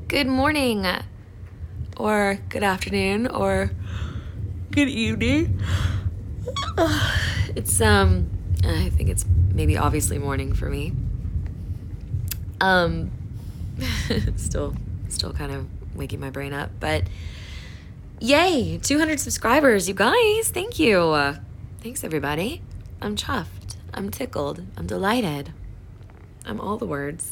good morning, or good afternoon, or good evening. It's I think it's maybe obviously morning for me. Still kind of waking my brain up, but yay, 200 subscribers, you guys. Thank you. Thanks, everybody. I'm chuffed. I'm tickled. I'm delighted. I'm all the words.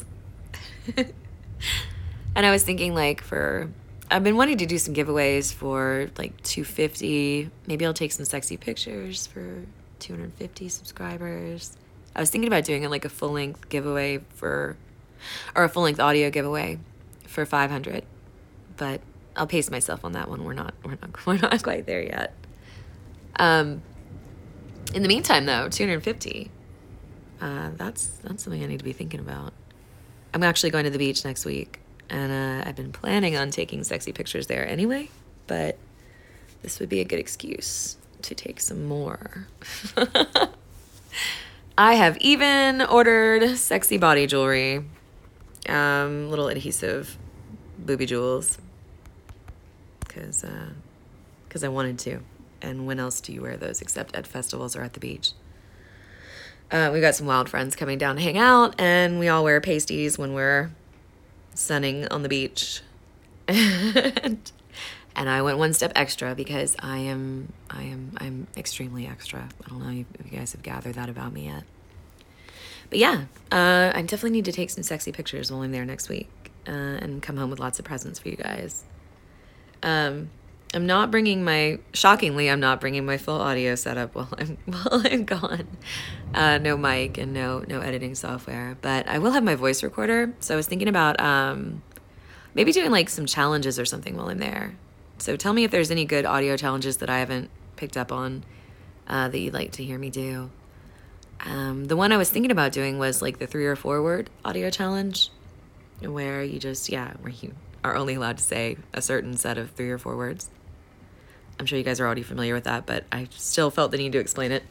And I was thinking, like, I've been wanting to do some giveaways for, like, 250. Maybe I'll take some sexy pictures for 250 subscribers. I was thinking about doing it like a full-length giveaway or a full-length audio giveaway for 500. But I'll pace myself on that one. We're not quite there yet. In the meantime, though, 250. That's something I need to be thinking about. I'm actually going to the beach next week, and I've been planning on taking sexy pictures there anyway, but this would be a good excuse to take some more. I have even ordered sexy body jewelry, little adhesive booby jewels, because I wanted to. And when else do you wear those except at festivals or at the beach? We've got some wild friends coming down to hang out, and we all wear pasties when we're sunning on the beach. And I went one step extra because I'm extremely extra. I don't know if you guys have gathered that about me yet. But yeah, I definitely need to take some sexy pictures while I'm there next week, and come home with lots of presents for you guys. I'm not bringing my full audio setup while I'm gone. No mic and no editing software, but I will have my voice recorder. So I was thinking about maybe doing like some challenges or something while I'm there. So tell me if there's any good audio challenges that I haven't picked up on that you'd like to hear me do. The one I was thinking about doing was like the 3 or 4 word audio challenge, where you are only allowed to say a certain set of 3 or 4 words. I'm sure you guys are already familiar with that, but I still felt the need to explain it.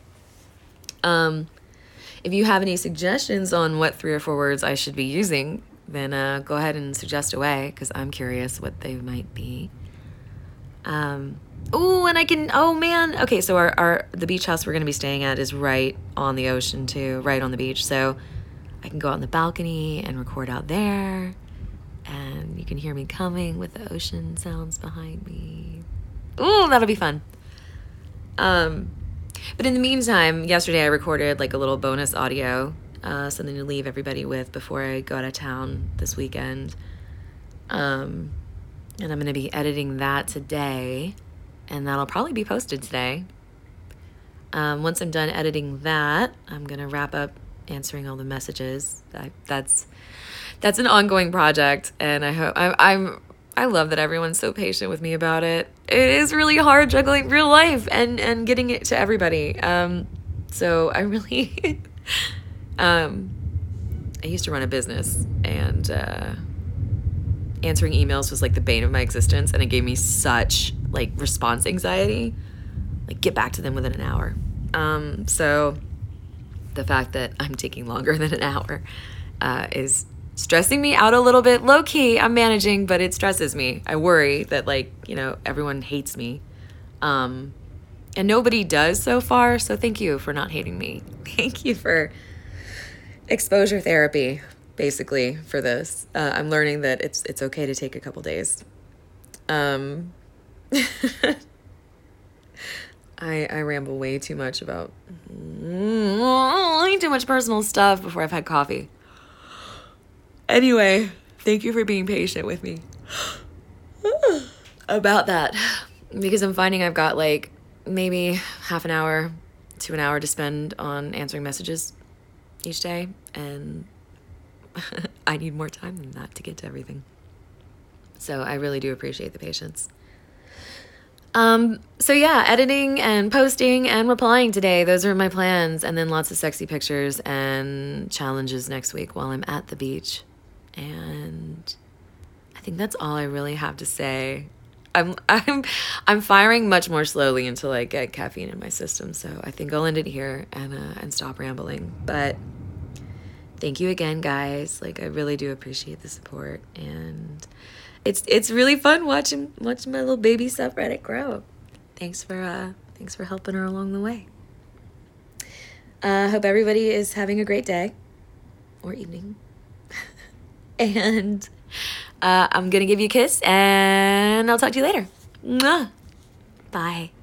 If you have any suggestions on what 3 or 4 words I should be using, then go ahead and suggest away, because I'm curious what they might be. Okay, so the beach house we're going to be staying at is right on the ocean too, right on the beach. So I can go out on the balcony and record out there, and you can hear me coming with the ocean sounds behind me. Ooh, that'll be fun. But in the meantime, yesterday I recorded like a little bonus audio, something to leave everybody with before I go out of town this weekend. And I'm going to be editing that today, and that'll probably be posted today. Once I'm done editing that, I'm going to wrap up answering all the messages. That's an ongoing project, and I love that everyone's so patient with me about it. It is really hard juggling real life and getting it to everybody. So I really, I used to run a business, and answering emails was like the bane of my existence, and it gave me such like response anxiety, like get back to them within an hour. So the fact that I'm taking longer than an hour is stressing me out a little bit. Low key, I'm managing, but it stresses me. I worry that everyone hates me. And nobody does so far. So thank you for not hating me. Thank you for exposure therapy, basically, for this. I'm learning that it's okay to take a couple days. I ramble way too much about too much personal stuff before I've had coffee. Anyway, thank you for being patient with me about that, because I'm finding I've got like maybe half an hour to an hour to spend on answering messages each day, and I need more time than that to get to everything. So I really do appreciate the patience. So yeah, editing and posting and replying today, those are my plans, and then lots of sexy pictures and challenges next week while I'm at the beach. And I think that's all I really have to say. I'm firing much more slowly until I get caffeine in my system, so I think I'll end it here and stop rambling. But thank you again, guys. Like, I really do appreciate the support, and it's really fun watching my little baby subreddit grow. Thanks for helping her along the way. Hope everybody is having a great day or evening. And I'm gonna give you a kiss, and I'll talk to you later. Mwah. Bye.